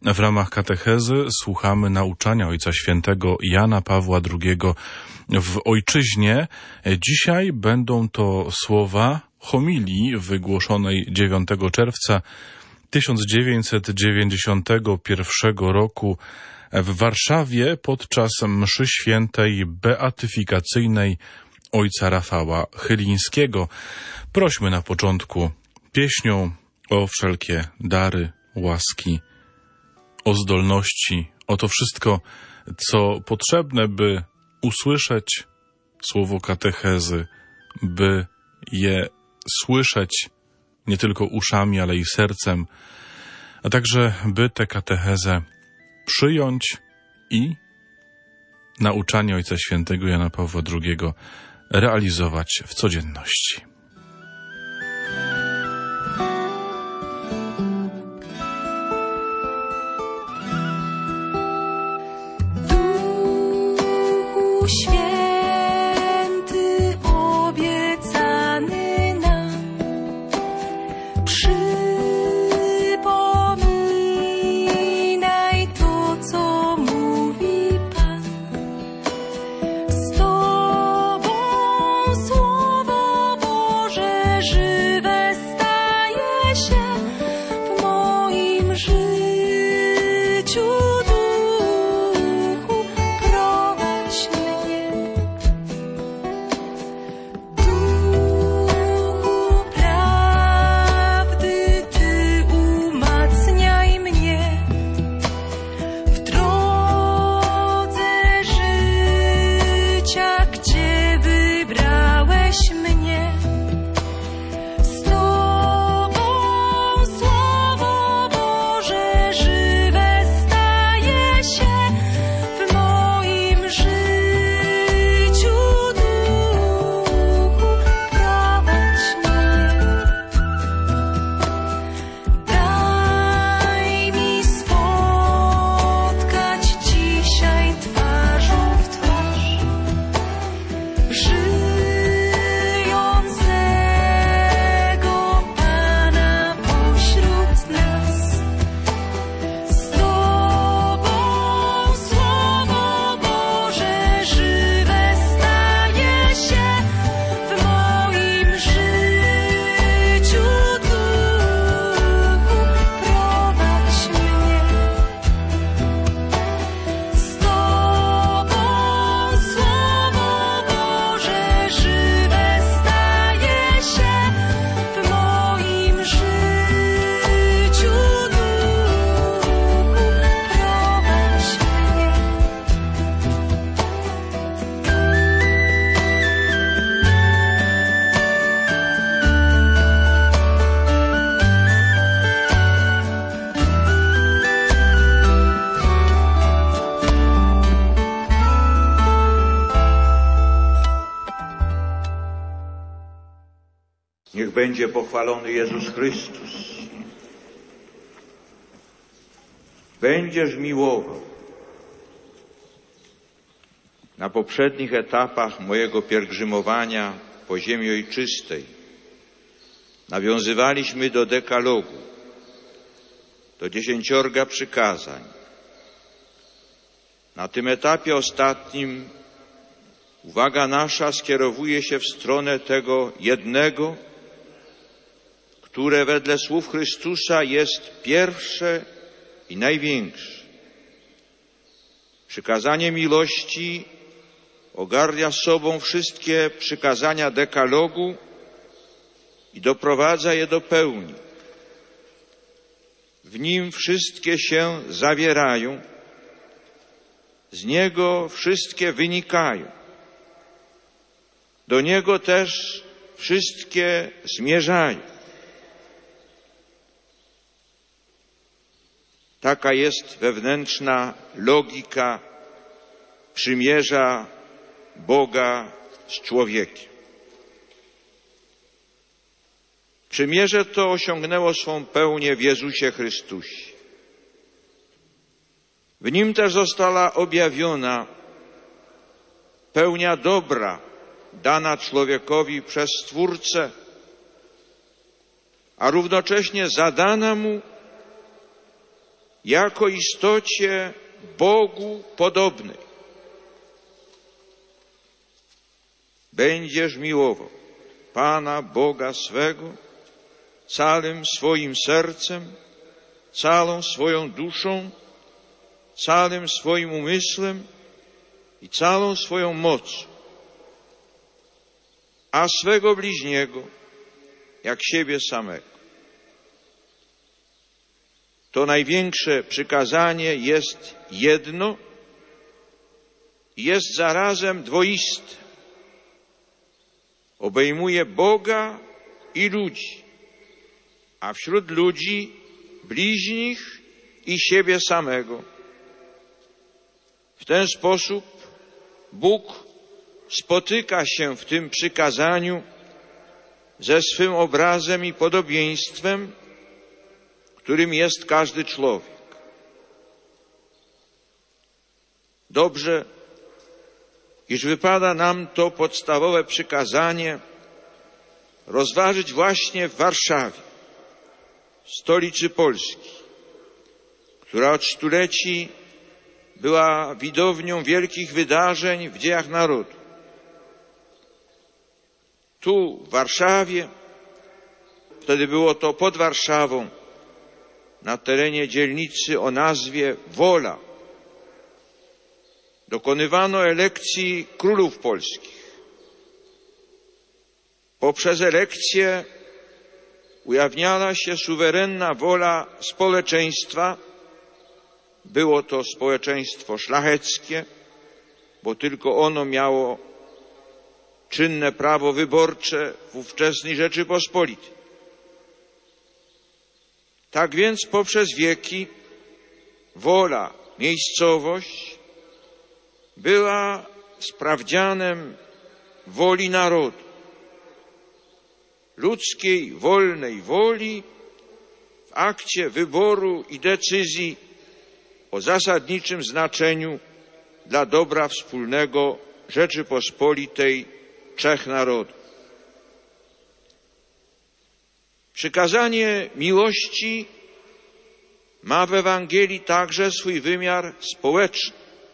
W ramach katechezy słuchamy nauczania Ojca Świętego Jana Pawła II w Ojczyźnie. Dzisiaj będą to słowa homilii wygłoszonej 9 czerwca 1991 roku w Warszawie podczas mszy świętej beatyfikacyjnej ojca Rafała Chylińskiego. Prośmy na początku pieśnią o wszelkie dary, łaski, o zdolności, o to wszystko, co potrzebne, by usłyszeć słowo katechezy, by je słyszeć nie tylko uszami, ale i sercem, a także by tę katechezę przyjąć i nauczanie Ojca Świętego Jana Pawła II realizować w codzienności. Duchu Święty obiecany nam, przypominaj to, co mówi Pan. Z Tobą Słowo Boże żywe staje się w moim życiu. Duchu, prowadź mnie. Duchu prawdy, Ty umacniaj mnie w drodze życia, gdzie wybrałeś mnie. Z Tobą Słowo Boże żywe staje się w moim życiu. Duchu, prowadź mnie. Daj mi spotkać dzisiaj twarzą w twarz żyjącego Pana pośród nas. Z Tobą Słowo Boże żywe staje się w moim życiu. Duchu, prowadź mnie. Z Tobą Słowo Boże żywe staje się w moim życiu. Duchu, prowadź mnie. Niech będzie pochwalony Jezus Chrystus. Będziesz miłował. Na poprzednich etapach mojego pielgrzymowania po ziemi ojczystej nawiązywaliśmy do dekalogu, do 10 przykazań. Na tym etapie ostatnim uwaga nasza skierowuje się w stronę tego jednego, które wedle słów Chrystusa jest pierwsze i największe. Przykazanie miłości ogarnia sobą wszystkie przykazania dekalogu i doprowadza je do pełni. W nim wszystkie się zawierają, z niego wszystkie wynikają. Do niego też wszystkie zmierzają. Taka jest wewnętrzna logika przymierza Boga z człowiekiem. Przymierze to osiągnęło swą pełnię w Jezusie Chrystusie. W Nim też została objawiona pełnia dobra dana człowiekowi przez Stwórcę, a równocześnie zadana mu jako istocie Bogu podobnej. Będziesz miłował Pana Boga swego całym swoim sercem, całą swoją duszą, całym swoim umysłem i całą swoją mocą, a swego bliźniego jak siebie samego. To największe przykazanie jest jedno i jest zarazem dwoiste. Obejmuje Boga i ludzi, a wśród ludzi bliźnich i siebie samego. W ten sposób Bóg spotyka się w tym przykazaniu ze swym obrazem i podobieństwem, którym jest każdy człowiek. Dobrze, iż wypada nam to podstawowe przykazanie rozważyć właśnie w Warszawie, stolicy Polski, która od stuleci była widownią wielkich wydarzeń w dziejach narodu. Tu, w Warszawie, wtedy było to pod Warszawą, na terenie dzielnicy o nazwie Wola, dokonywano elekcji królów polskich. Poprzez elekcję ujawniała się suwerenna wola społeczeństwa. Było to społeczeństwo szlacheckie, bo tylko ono miało czynne prawo wyborcze w ówczesnej Rzeczypospolitej. Tak więc poprzez wieki wola, miejscowość była sprawdzianem woli narodu, ludzkiej, wolnej woli w akcie wyboru i decyzji o zasadniczym znaczeniu dla dobra wspólnego Rzeczypospolitej trzech narodów. Przykazanie miłości ma w Ewangelii także swój wymiar społeczny.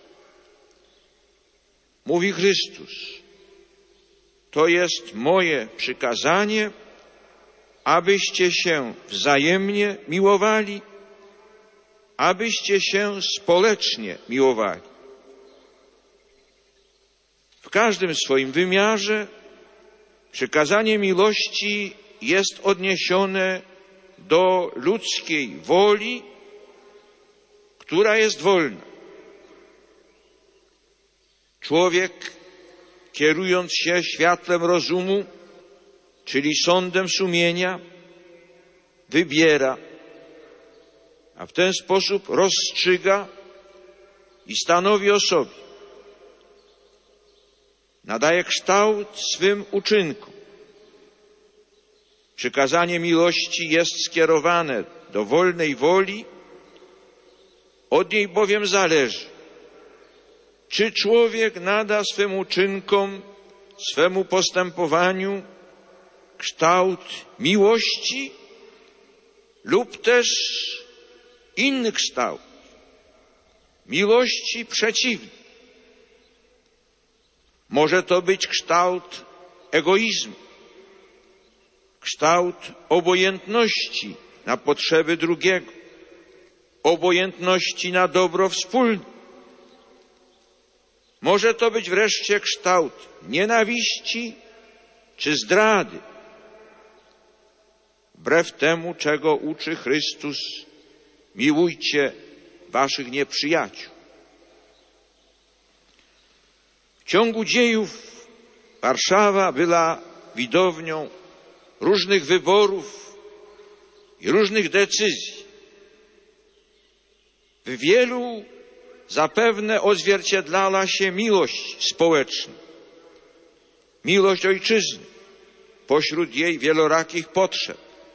Mówi Chrystus: to jest moje przykazanie, abyście się wzajemnie miłowali, abyście się społecznie miłowali. W każdym swoim wymiarze przykazanie miłości jest odniesione do ludzkiej woli, która jest wolna. Człowiek, kierując się światłem rozumu, czyli sądem sumienia, wybiera, a w ten sposób rozstrzyga i stanowi o sobie. Nadaje kształt swym uczynkom. Przykazanie miłości jest skierowane do wolnej woli, od niej bowiem zależy, czy człowiek nada swym uczynkom, swemu postępowaniu kształt miłości lub też inny kształt, miłości przeciwnej. Może to być kształt egoizmu, kształt obojętności na potrzeby drugiego, obojętności na dobro wspólne. Może to być wreszcie kształt nienawiści czy zdrady, wbrew temu, czego uczy Chrystus: miłujcie waszych nieprzyjaciół. W ciągu dziejów Warszawa była widownią różnych wyborów i różnych decyzji. W wielu zapewne odzwierciedlała się miłość społeczna, miłość ojczyzny pośród jej wielorakich potrzeb.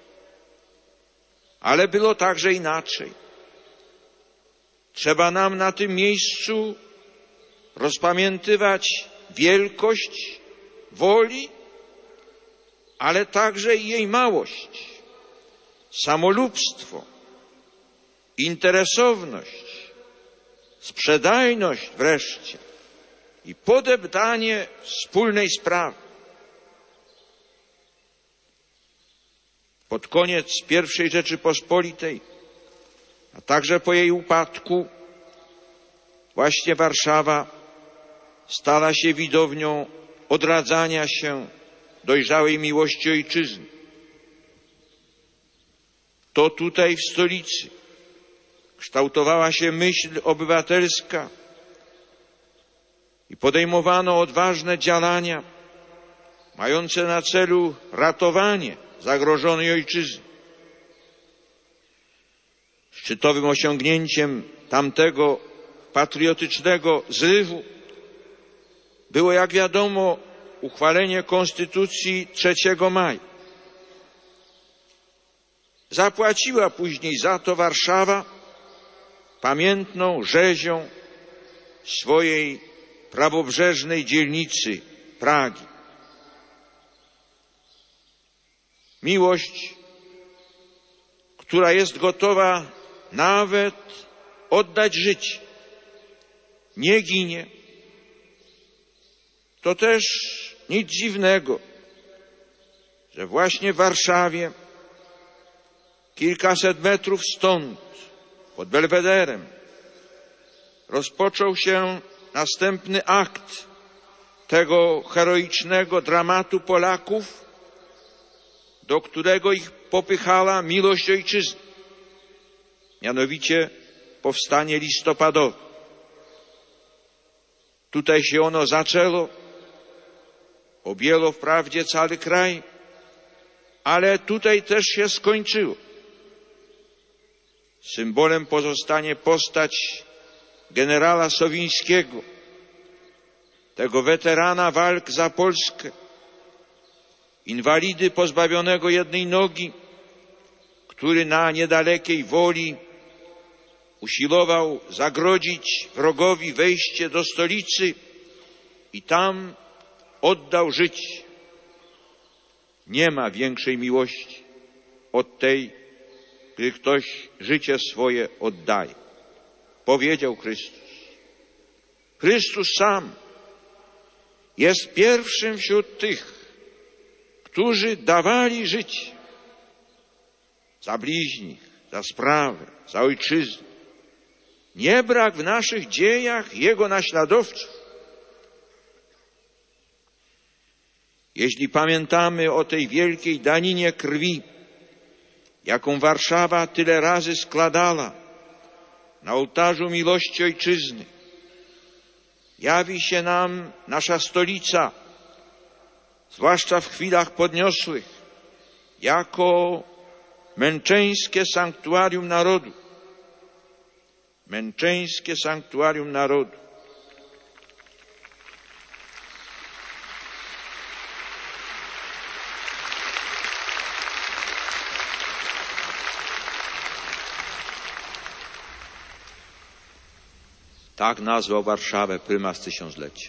Ale było także inaczej. Trzeba nam na tym miejscu rozpamiętywać wielkość woli, ale także i jej małość, samolubstwo, interesowność, sprzedajność wreszcie i podeptanie wspólnej sprawy. Pod koniec I Rzeczypospolitej, a także po jej upadku, właśnie Warszawa stała się widownią odradzania się dojrzałej miłości ojczyzny. To tutaj w stolicy kształtowała się myśl obywatelska i podejmowano odważne działania mające na celu ratowanie zagrożonej ojczyzny. Szczytowym osiągnięciem tamtego patriotycznego zrywu było, jak wiadomo, uchwalenie Konstytucji 3 maja. Zapłaciła później za to Warszawa pamiętną rzezią swojej prawobrzeżnej dzielnicy Pragi. Miłość, która jest gotowa nawet oddać życie, nie ginie. To też nic dziwnego, że właśnie w Warszawie, kilkaset metrów stąd, pod Belwederem, rozpoczął się następny akt tego heroicznego dramatu Polaków, do którego ich popychała miłość ojczyzny, mianowicie powstanie listopadowe. Tutaj się ono zaczęło, objęło wprawdzie cały kraj, ale tutaj też się skończyło. Symbolem pozostanie postać generała Sowińskiego, tego weterana walk za Polskę, inwalidy pozbawionego jednej nogi, który na niedalekiej Woli usilował zagrodzić wrogowi wejście do stolicy i tam oddał życie. Nie ma większej miłości od tej, gdy ktoś życie swoje oddaje. Powiedział Chrystus. Chrystus sam jest pierwszym wśród tych, którzy dawali życie za bliźnich, za sprawę, za ojczyznę. Nie brak w naszych dziejach Jego naśladowców. Jeśli pamiętamy o tej wielkiej daninie krwi, jaką Warszawa tyle razy składała na ołtarzu miłości ojczyzny, jawi się nam nasza stolica, zwłaszcza w chwilach podniosłych, jako męczeńskie sanktuarium narodu. Męczeńskie sanktuarium narodu. Tak nazwał Warszawę prymas tysiąclecia.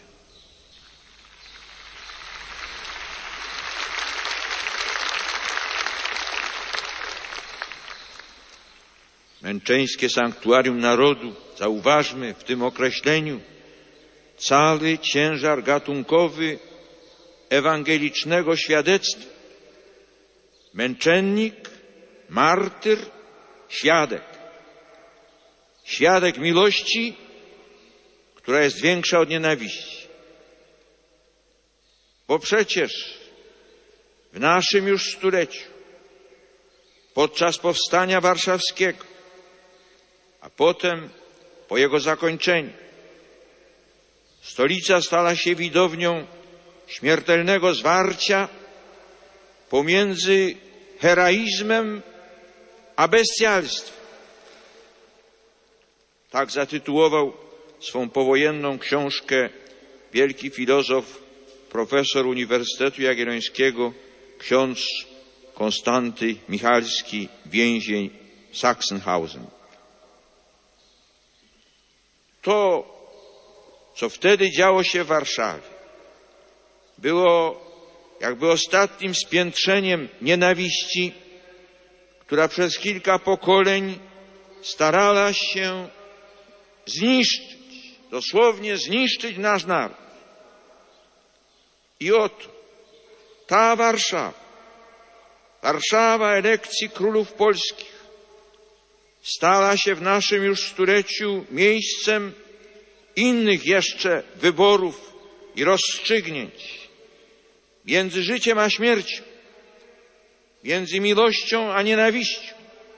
Męczeńskie sanktuarium narodu, zauważmy w tym określeniu cały ciężar gatunkowy ewangelicznego świadectwa. Męczennik, martyr, świadek. Świadek miłości, która jest większa od nienawiści. Bo przecież w naszym już stuleciu, podczas powstania warszawskiego, a potem po jego zakończeniu, stolica stała się widownią śmiertelnego zwarcia pomiędzy heroizmem a bestialstwem. Tak zatytułował swą powojenną książkę wielki filozof, profesor Uniwersytetu Jagiellońskiego, ksiądz Konstanty Michalski, więzień Sachsenhausen. To, co wtedy działo się w Warszawie, było jakby ostatnim spiętrzeniem nienawiści, która przez kilka pokoleń starała się zniszczyć, dosłownie zniszczyć nasz naród. I oto ta Warszawa elekcji królów polskich, stała się w naszym już stuleciu miejscem innych jeszcze wyborów i rozstrzygnięć między życiem a śmiercią, między miłością a nienawiścią.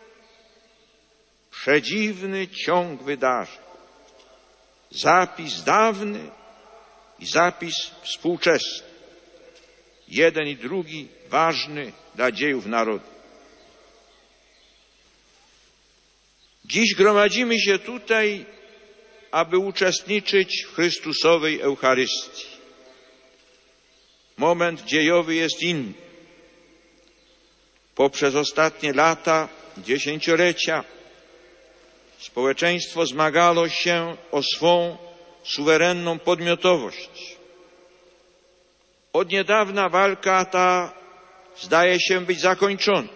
Przedziwny ciąg wydarzeń, zapis dawny i zapis współczesny, jeden i drugi ważny dla dziejów narodu. Dziś gromadzimy się tutaj, aby uczestniczyć w Chrystusowej Eucharystii. Moment dziejowy jest inny. Poprzez ostatnie lata, dziesięciolecia, społeczeństwo zmagało się o swą suwerenną podmiotowość. Od niedawna walka ta zdaje się być zakończona.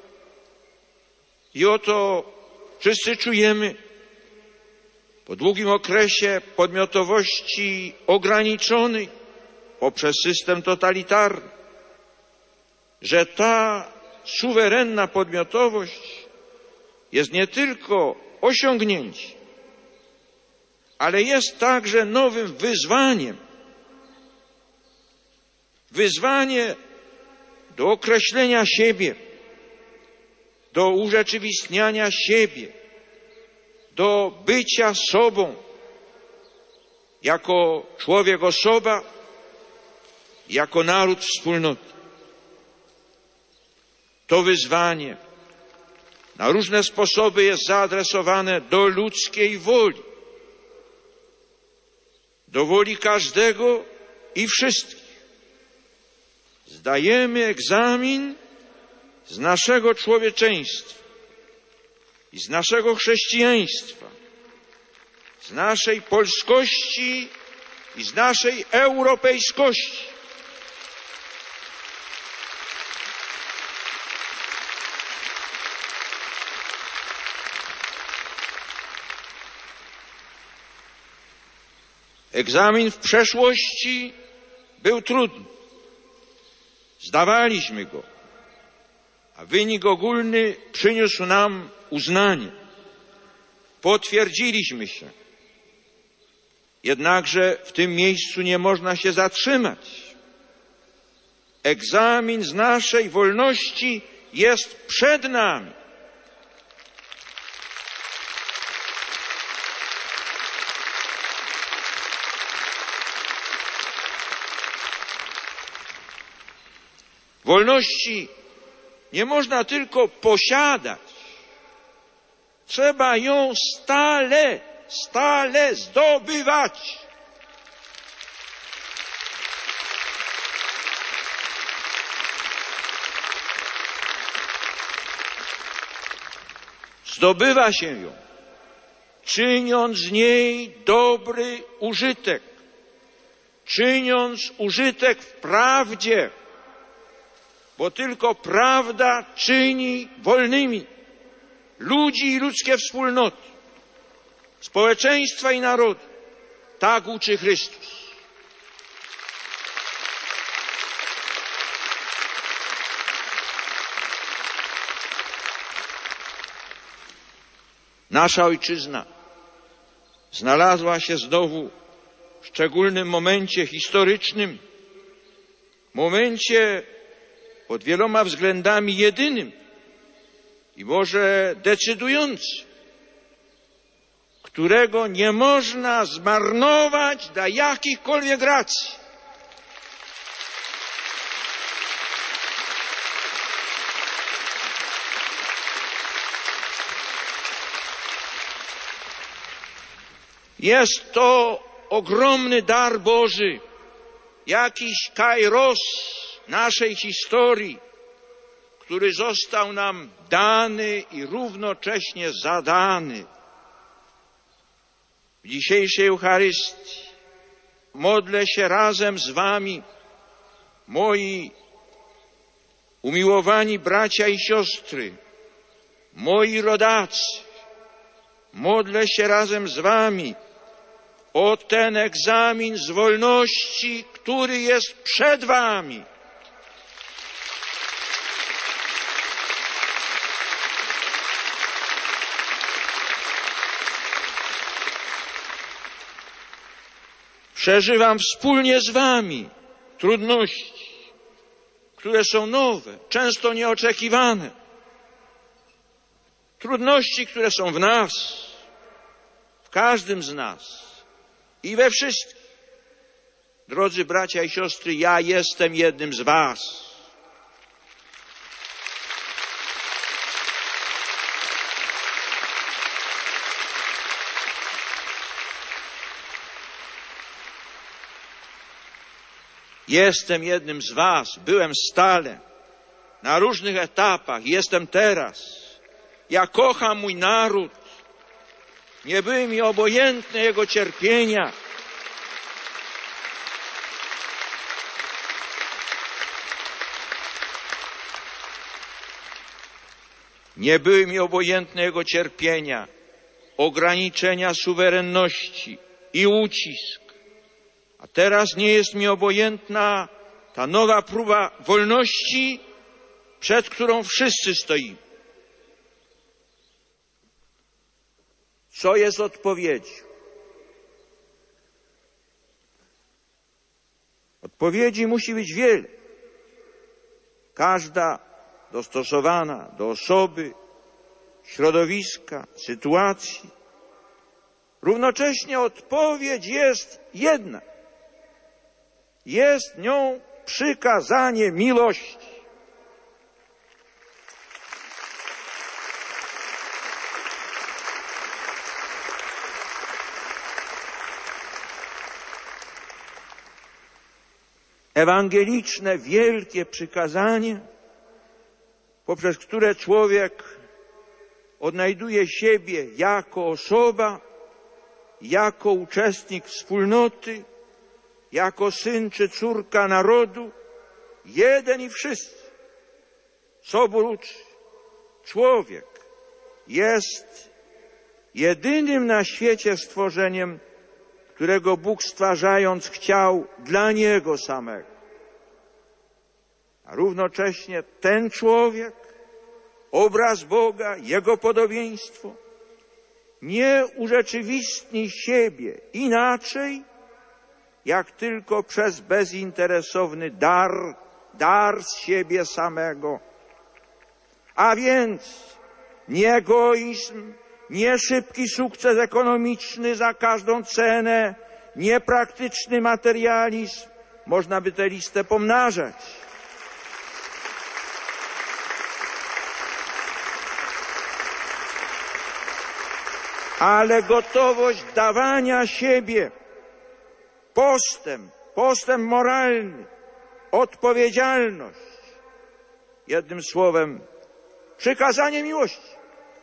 I oto wszyscy czujemy po długim okresie podmiotowości ograniczonej poprzez system totalitarny, że ta suwerenna podmiotowość jest nie tylko osiągnięciem, ale jest także nowym wyzwaniem. Wyzwanie do określenia siebie, do urzeczywistniania siebie, do bycia sobą jako człowiek, osoba, jako naród, wspólnota. To wyzwanie na różne sposoby jest zaadresowane do ludzkiej woli, do woli każdego i wszystkich. Zdajemy egzamin z naszego człowieczeństwa i z naszego chrześcijaństwa, z naszej polskości i z naszej europejskości. Egzamin w przeszłości był trudny. Zdawaliśmy go, a wynik ogólny przyniósł nam uznanie. Potwierdziliśmy się. Jednakże w tym miejscu nie można się zatrzymać. Egzamin z naszej wolności jest przed nami. Wolności nie można tylko posiadać. Trzeba ją stale zdobywać. Zdobywa się ją, czyniąc z niej dobry użytek, czyniąc użytek w prawdzie, bo tylko prawda czyni wolnymi ludzi i ludzkie wspólnoty, społeczeństwa i narody. Tak uczy Chrystus. Nasza ojczyzna znalazła się znowu w szczególnym momencie historycznym, momencie pod wieloma względami jedynym i może decydującym, którego nie można zmarnować dla jakichkolwiek racji. Jest to ogromny dar Boży, jakiś kairos naszej historii, który został nam dany i równocześnie zadany. W dzisiejszej Eucharystii modlę się razem z wami, moi umiłowani bracia i siostry, moi rodacy, modlę się razem z wami o ten egzamin z wolności, który jest przed wami. Przeżywam wspólnie z wami trudności, które są nowe, często nieoczekiwane. Trudności, które są w nas, w każdym z nas i we wszystkich. Drodzy bracia i siostry, ja jestem jednym z was. Jestem jednym z was, byłem stale, na różnych etapach, jestem teraz. Ja kocham mój naród, nie były mi obojętne jego cierpienia. Nie były mi obojętne jego cierpienia, ograniczenia suwerenności i ucisk. A teraz nie jest mi obojętna ta nowa próba wolności, przed którą wszyscy stoimy. Co jest odpowiedzią? Odpowiedzi musi być wiele. Każda dostosowana do osoby, środowiska, sytuacji. Równocześnie odpowiedź jest jedna. Jest nią przykazanie miłości. Ewangeliczne, wielkie przykazanie, poprzez które człowiek odnajduje siebie jako osoba, jako uczestnik wspólnoty, jako syn czy córka narodu, jeden i wszyscy. Sobór uczy, człowiek jest jedynym na świecie stworzeniem, którego Bóg stwarzając chciał dla Niego samego. A równocześnie ten człowiek, obraz Boga, Jego podobieństwo, nie urzeczywistni siebie inaczej, jak tylko przez bezinteresowny dar z siebie samego. A więc nie egoizm, nie szybki sukces ekonomiczny za każdą cenę, nie praktyczny materializm. Można by tę listę pomnażać. Ale gotowość dawania siebie, postęp moralny, odpowiedzialność. Jednym słowem, przykazanie miłości.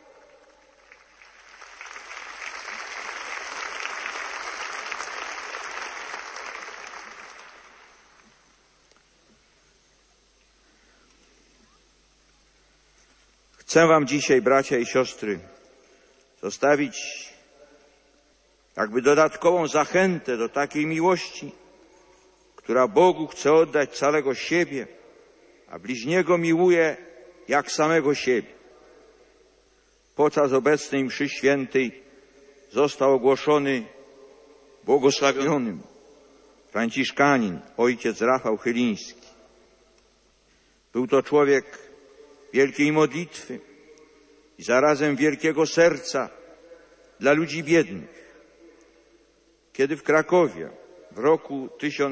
Chcę wam dzisiaj, bracia i siostry, zostawić jakby dodatkową zachętę do takiej miłości, która Bogu chce oddać całego siebie, a bliźniego miłuje jak samego siebie. Podczas obecnej mszy świętej został ogłoszony błogosławionym franciszkanin, ojciec Rafał Chyliński. Był to człowiek wielkiej modlitwy i zarazem wielkiego serca dla ludzi biednych. Kiedy w Krakowie w roku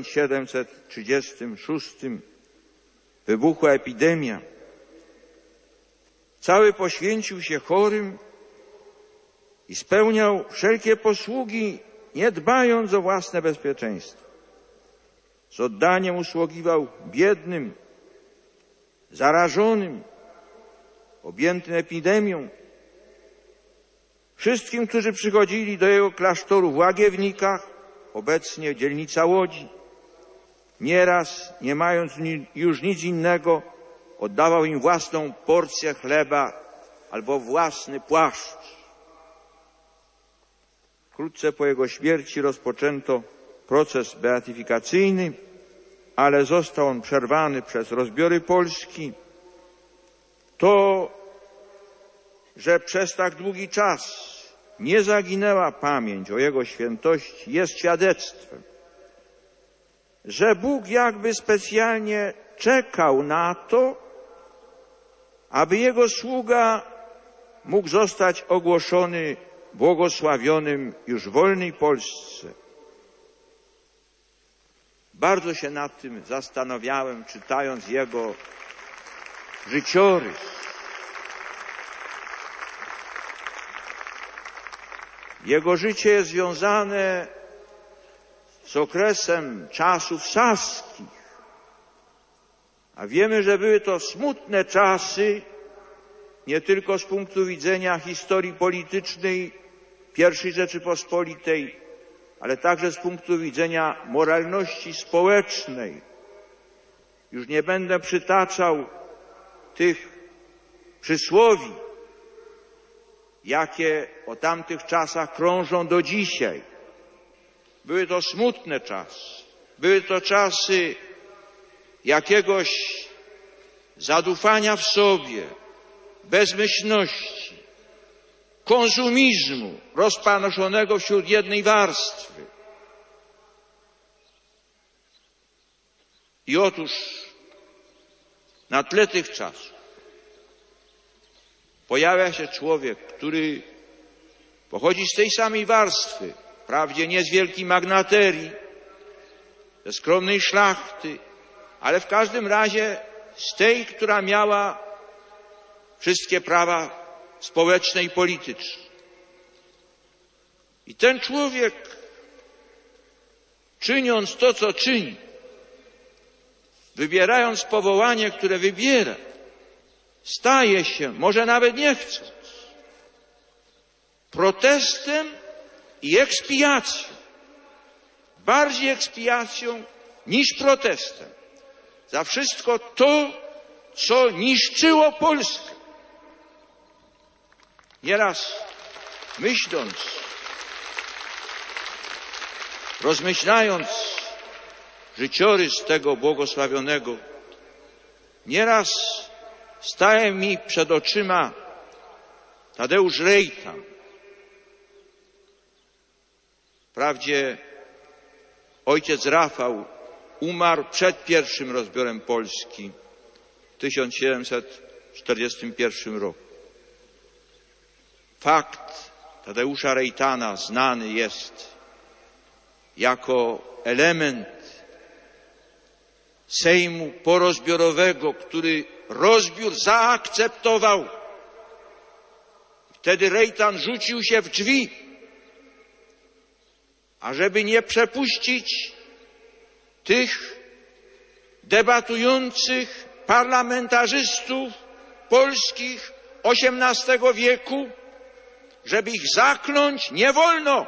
1736 wybuchła epidemia, cały poświęcił się chorym i spełniał wszelkie posługi, nie dbając o własne bezpieczeństwo. Z oddaniem usługiwał biednym, zarażonym, objętym epidemią, wszystkim, którzy przychodzili do jego klasztoru w Łagiewnikach, obecnie dzielnica Łodzi. Nieraz, nie mając już nic innego, oddawał im własną porcję chleba albo własny płaszcz. Wkrótce po jego śmierci rozpoczęto proces beatyfikacyjny, ale został on przerwany przez rozbiory Polski. To, że przez tak długi czas nie zaginęła pamięć o jego świętości, jest świadectwem, że Bóg jakby specjalnie czekał na to, aby jego sługa mógł zostać ogłoszony błogosławionym już w wolnej Polsce. Bardzo się nad tym zastanawiałem, czytając jego życiorys. Jego życie jest związane z okresem czasów saskich, a wiemy, że były to smutne czasy nie tylko z punktu widzenia historii politycznej I Rzeczypospolitej, ale także z punktu widzenia moralności społecznej. Już nie będę przytaczał tych przysłowi, jakie o tamtych czasach krążą do dzisiaj. Były to smutne czasy. Były to czasy jakiegoś zadufania w sobie, bezmyślności, konsumizmu rozpanoszonego wśród jednej warstwy. I otóż na tle tych czasów pojawia się człowiek, który pochodzi z tej samej warstwy, wprawdzie nie z wielkiej magnaterii, ze skromnej szlachty, ale w każdym razie z tej, która miała wszystkie prawa społeczne i polityczne. I ten człowiek, czyniąc to, co czyni, wybierając powołanie, które wybiera, staje się, może nawet nie chcąc, protestem i ekspiacją. Bardziej ekspiacją niż protestem. Za wszystko to, co niszczyło Polskę. Nieraz myśląc, rozmyślając życiorys tego błogosławionego, nieraz staje mi przed oczyma Tadeusz Rejtan. Wprawdzie ojciec Rafał umarł przed pierwszym rozbiorem Polski w 1741 roku. Fakt Tadeusza Rejtana znany jest jako element Sejmu porozbiorowego, który rozbiór zaakceptował. Wtedy Rejtan rzucił się w drzwi, ażeby nie przepuścić tych debatujących parlamentarzystów polskich XVIII wieku, żeby ich zakląć nie wolno.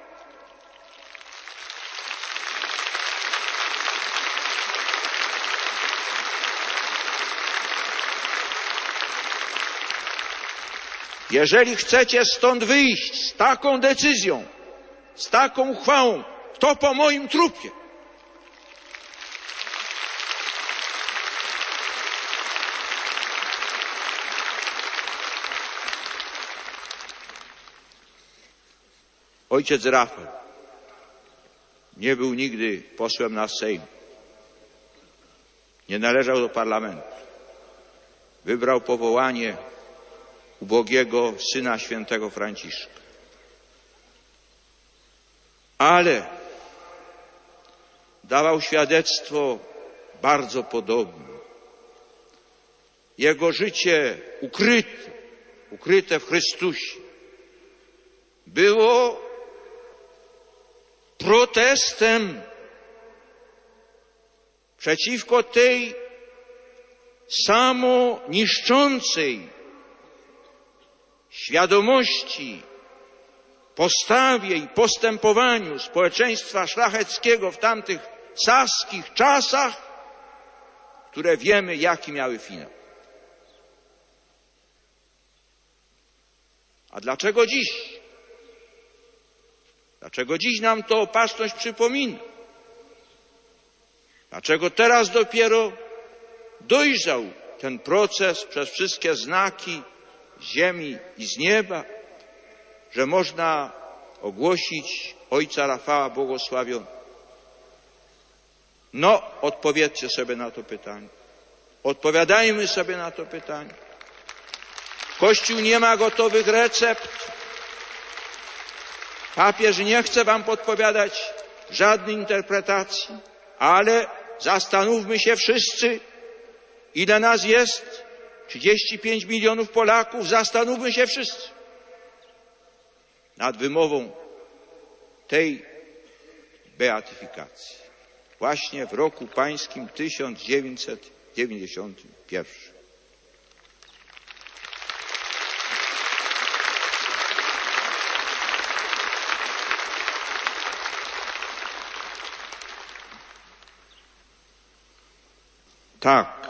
Jeżeli chcecie stąd wyjść z taką decyzją, z taką uchwałą, to po moim trupie. Ojciec Rafał nie był nigdy posłem na Sejm. Nie należał do parlamentu. Wybrał powołanie ubogiego syna świętego Franciszka. Ale dawał świadectwo bardzo podobne. Jego życie ukryte w Chrystusie, było protestem przeciwko tej samoniszczącej świadomości, postawie i postępowaniu społeczeństwa szlacheckiego w tamtych saskich czasach, które wiemy, jaki miały finał. A dlaczego dziś Dlaczego dziś nam to opatrzność przypomina? Dlaczego teraz dopiero dojrzał ten proces przez wszystkie znaki z ziemi i z nieba, że można ogłosić ojca Rafała błogosławiony? No, odpowiedzcie sobie na to pytanie. Odpowiadajmy sobie na to pytanie. Kościół nie ma gotowych recept. Papież nie chce wam podpowiadać żadnej interpretacji, ale zastanówmy się wszyscy, ile nas jest, 35 milionów Polaków, zastanówmy się wszyscy nad wymową tej beatyfikacji. Właśnie w roku pańskim 1991. Tak.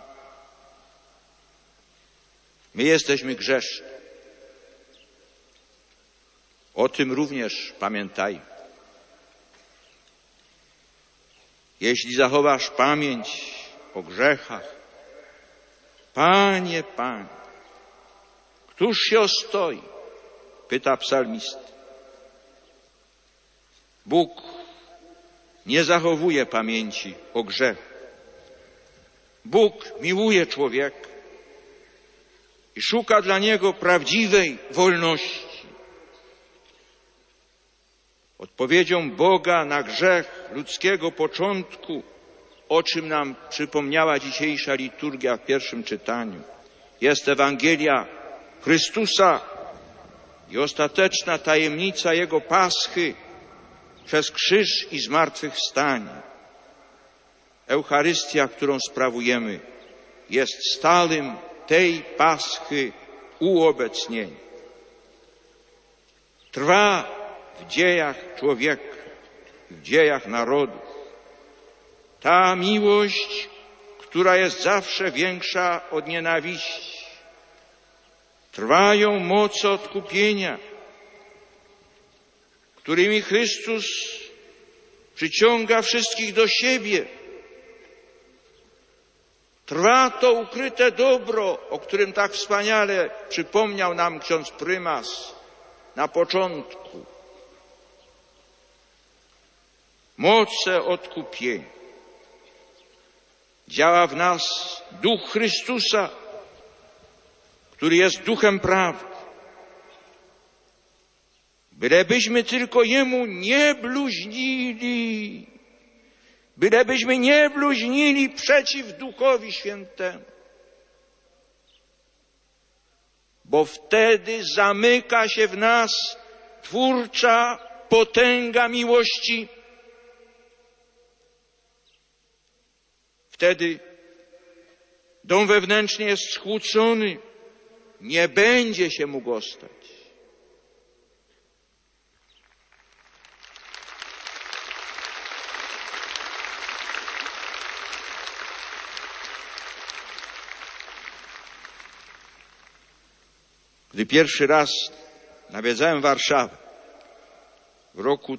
My jesteśmy grzeszni. O tym również pamiętaj. Jeśli zachowasz pamięć o grzechach, Panie, Panie, któż się ostoi? Pyta psalmista. Bóg nie zachowuje pamięci o grzechu. Bóg miłuje człowieka i szuka dla niego prawdziwej wolności. Odpowiedzią Boga na grzech ludzkiego początku, o czym nam przypomniała dzisiejsza liturgia w pierwszym czytaniu, jest Ewangelia Chrystusa i ostateczna tajemnica Jego Paschy przez krzyż i zmartwychwstanie. Eucharystia, którą sprawujemy, jest stałym tej Paschy uobecnieniem. Trwa w dziejach człowieka, w dziejach narodów. Ta miłość, która jest zawsze większa od nienawiści. Trwają moce odkupienia, którymi Chrystus przyciąga wszystkich do siebie. Trwa to ukryte dobro, o którym tak wspaniale przypomniał nam ksiądz prymas na początku. Moce odkupienia. Działa w nas Duch Chrystusa, który jest Duchem prawdy. Bylebyśmy tylko Jemu nie bluźnili, bylebyśmy nie bluźnili przeciw Duchowi Świętemu. Bo wtedy zamyka się w nas twórcza potęga miłości. Wtedy dom wewnętrzny jest skłócony, nie będzie się mógł ostać. Gdy pierwszy raz nawiedzałem Warszawę w roku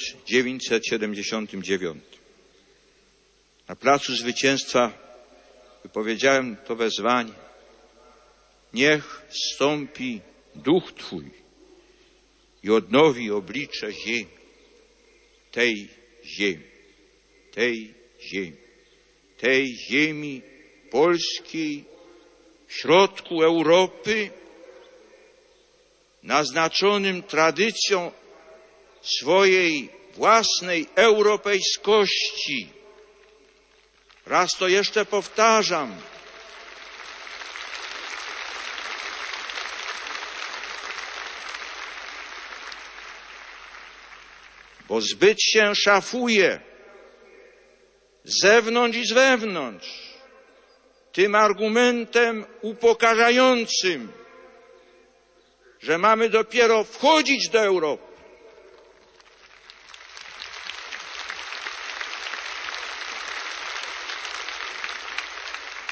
1979, na Placu Zwycięstwa wypowiedziałem to wezwanie. Niech zstąpi Duch Twój i odnowi oblicze ziemi, tej ziemi, tej ziemi, tej ziemi polskiej w środku Europy, naznaczonym tradycją swojej własnej europejskości. Raz to jeszcze powtarzam. Bo zbyt się szafuje z zewnątrz i z wewnątrz tym argumentem upokarzającym, że mamy dopiero wchodzić do Europy.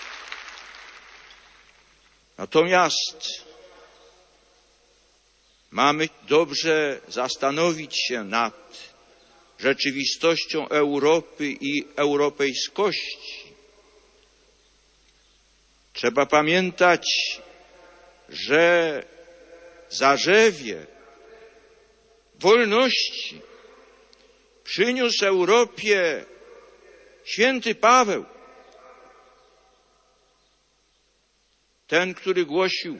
Natomiast mamy dobrze zastanowić się nad rzeczywistością Europy i europejskości. Trzeba pamiętać, że zarzewie wolności przyniósł Europie święty Paweł, ten, który głosił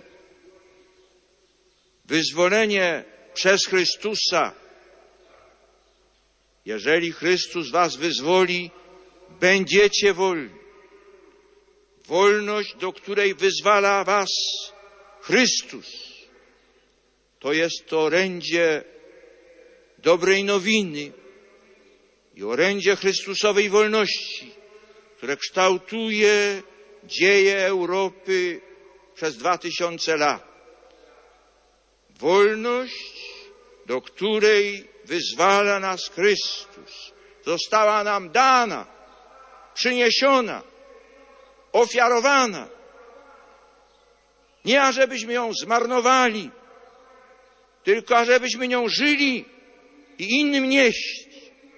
wyzwolenie przez Chrystusa. Jeżeli Chrystus was wyzwoli, będziecie wolni. Wolność, do której wyzwala was Chrystus, to jest to orędzie dobrej nowiny i orędzie Chrystusowej wolności, które kształtuje dzieje Europy przez 2000 lat. Wolność, do której wyzwala nas Chrystus, została nam dana, przyniesiona, ofiarowana. Nie ażebyśmy ją zmarnowali, tylko ażebyśmy nią żyli i innym nieść.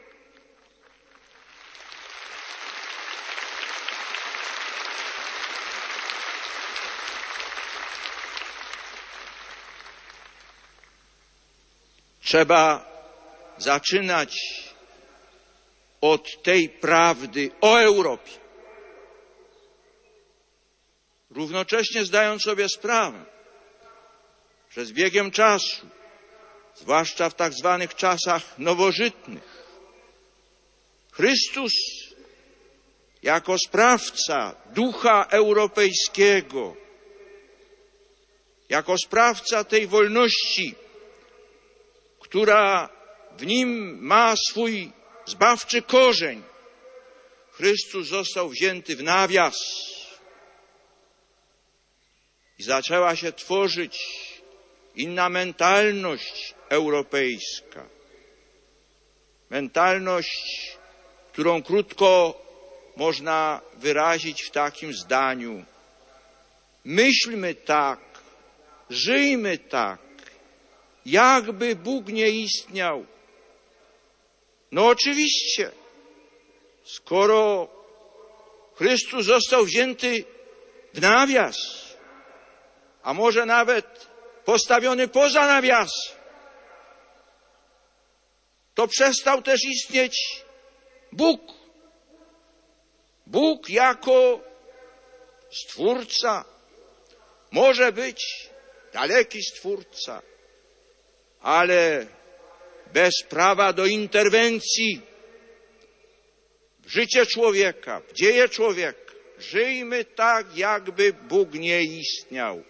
Trzeba zaczynać od tej prawdy o Europie, równocześnie zdając sobie sprawę, że z biegiem czasu, zwłaszcza w tak zwanych czasach nowożytnych, Chrystus jako sprawca ducha europejskiego, jako sprawca tej wolności, która w nim ma swój zbawczy korzeń, Chrystus został wzięty w nawias i zaczęła się tworzyć inna mentalność europejska. Mentalność, którą krótko można wyrazić w takim zdaniu: myślmy tak, żyjmy tak, jakby Bóg nie istniał. No oczywiście, skoro Chrystus został wzięty w nawias, a może nawet postawiony poza nawias, to przestał też istnieć Bóg. Bóg jako Stwórca, może być daleki Stwórca, ale bez prawa do interwencji w życie człowieka, w dzieje człowieka. Żyjmy tak, jakby Bóg nie istniał.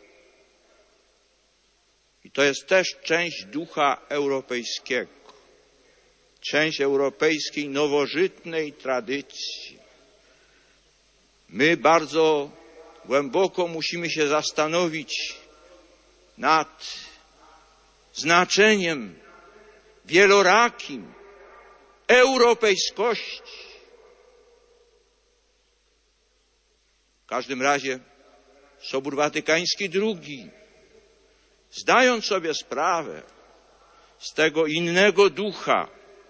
I to jest też część ducha europejskiego, część europejskiej nowożytnej tradycji. My bardzo głęboko musimy się zastanowić nad znaczeniem wielorakim europejskości. W każdym razie Sobór Watykański II, zdając sobie sprawę z tego innego ducha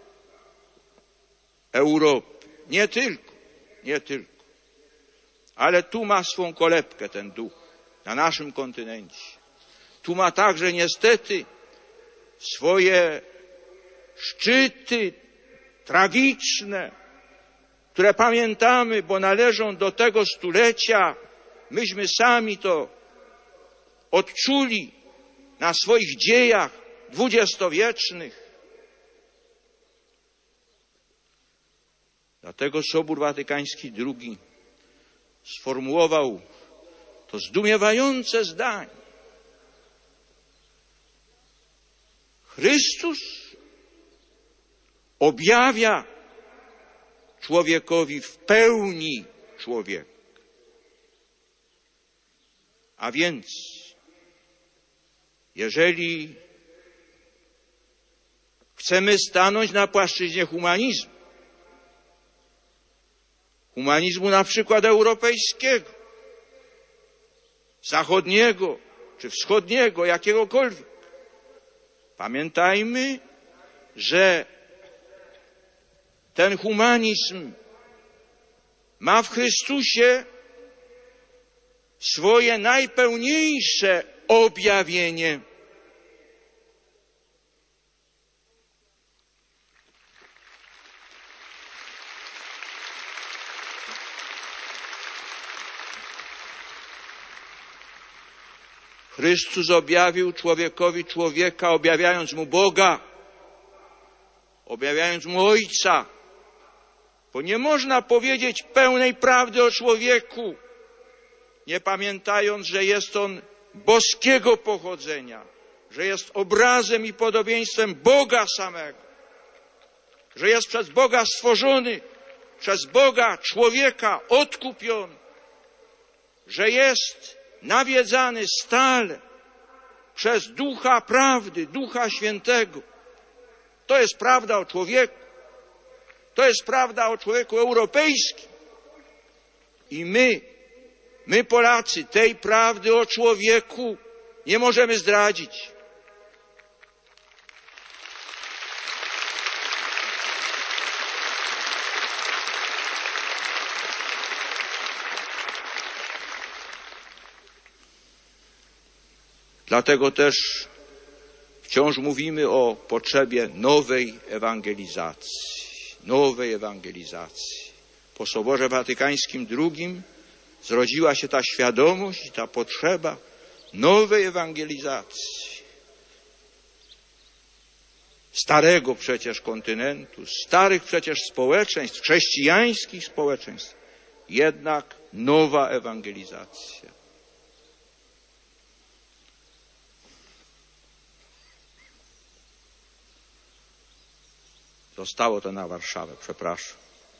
Europy, nie tylko, ale tu ma swą kolebkę ten duch na naszym kontynencie. Tu ma także niestety swoje szczyty tragiczne, które pamiętamy, bo należą do tego stulecia. Myśmy sami to odczuli na swoich dziejach dwudziestowiecznych. Dlatego Sobór Watykański II sformułował to zdumiewające zdanie: Chrystus objawia człowiekowi w pełni człowieka. A więc, jeżeli chcemy stanąć na płaszczyźnie humanizmu na przykład europejskiego, zachodniego czy wschodniego, jakiegokolwiek, Pamiętajmy, że ten humanizm ma w Chrystusie swoje najpełniejsze objawienie. Chrystus objawił człowiekowi człowieka, objawiając mu Boga, objawiając mu Ojca. Bo nie można powiedzieć pełnej prawdy o człowieku, nie pamiętając, że jest on boskiego pochodzenia, że jest obrazem i podobieństwem Boga samego, że jest przez Boga stworzony, przez Boga człowieka odkupiony, że jest nawiedzany stale przez Ducha Prawdy, Ducha Świętego. To jest prawda o człowieku. To jest prawda o człowieku europejskim. I my Polacy, tej prawdy o człowieku nie możemy zdradzić. Dlatego też wciąż mówimy o potrzebie nowej ewangelizacji. Nowej ewangelizacji. Po Soborze Watykańskim II zrodziła się ta świadomość i ta potrzeba nowej ewangelizacji. Starego przecież kontynentu, starych przecież społeczeństw, chrześcijańskich społeczeństw. Jednak nowa ewangelizacja. Zostało to na Warszawę, przepraszam.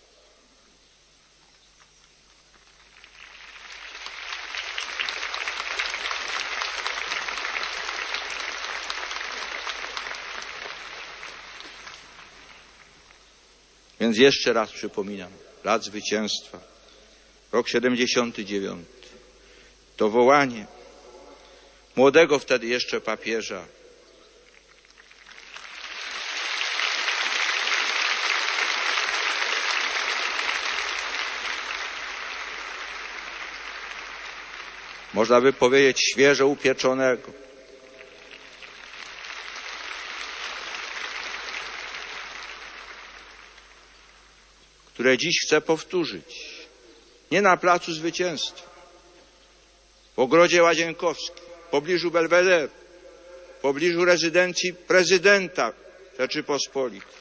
Więc jeszcze raz przypominam, lat zwycięstwa, rok 79, to wołanie młodego wtedy jeszcze papieża, można by powiedzieć świeżo upieczonego. Które dziś chcę powtórzyć. Nie na Placu Zwycięstwa, w Ogrodzie Łazienkowskim, w pobliżu Belwederu, w pobliżu rezydencji prezydenta Rzeczypospolitej.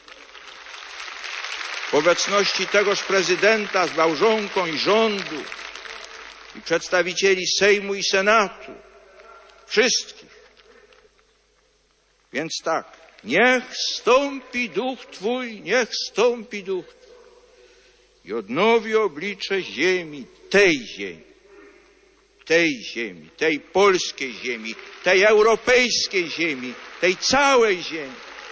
W obecności tegoż prezydenta z małżonką i rządu, i przedstawicieli Sejmu i Senatu, wszystkich. Więc tak, niech stąpi duch Twój, niech stąpi duch Twój i odnowi oblicze ziemi, tej polskiej ziemi, tej europejskiej ziemi, tej całej ziemi.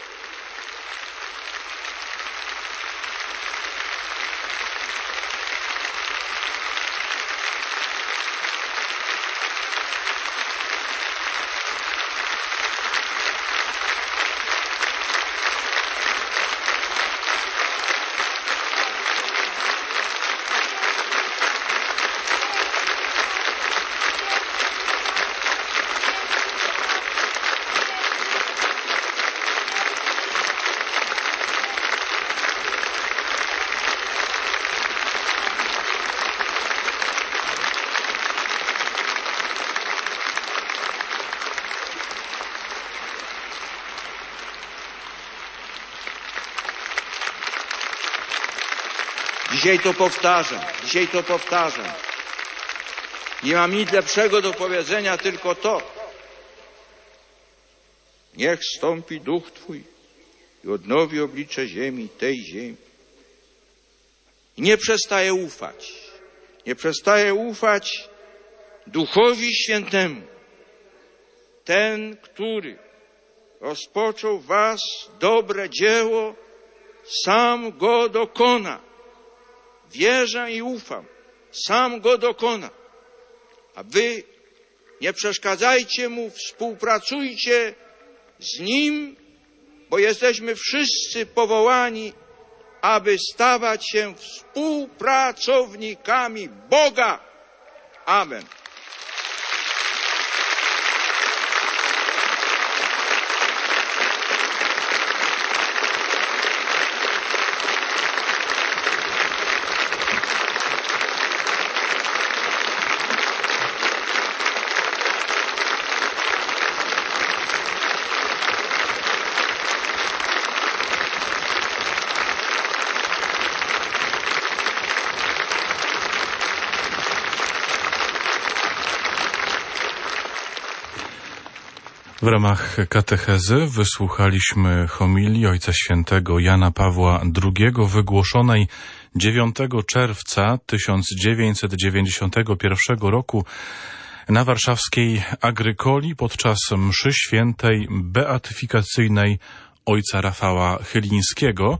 Dzisiaj to powtarzam. Nie mam nic lepszego do powiedzenia, tylko to. Niech stąpi duch Twój i odnowi oblicze ziemi, tej ziemi. I nie przestaję ufać Duchowi Świętemu. Ten, który rozpoczął w was dobre dzieło, sam go dokona. Wierzę i ufam, sam go dokona. A wy nie przeszkadzajcie mu, współpracujcie z Nim, bo jesteśmy wszyscy powołani, aby stawać się współpracownikami Boga. Amen. W ramach katechezy wysłuchaliśmy homilii Ojca Świętego Jana Pawła II wygłoszonej 9 czerwca 1991 roku na warszawskiej Agrykoli podczas mszy świętej beatyfikacyjnej Ojca Rafała Chylińskiego.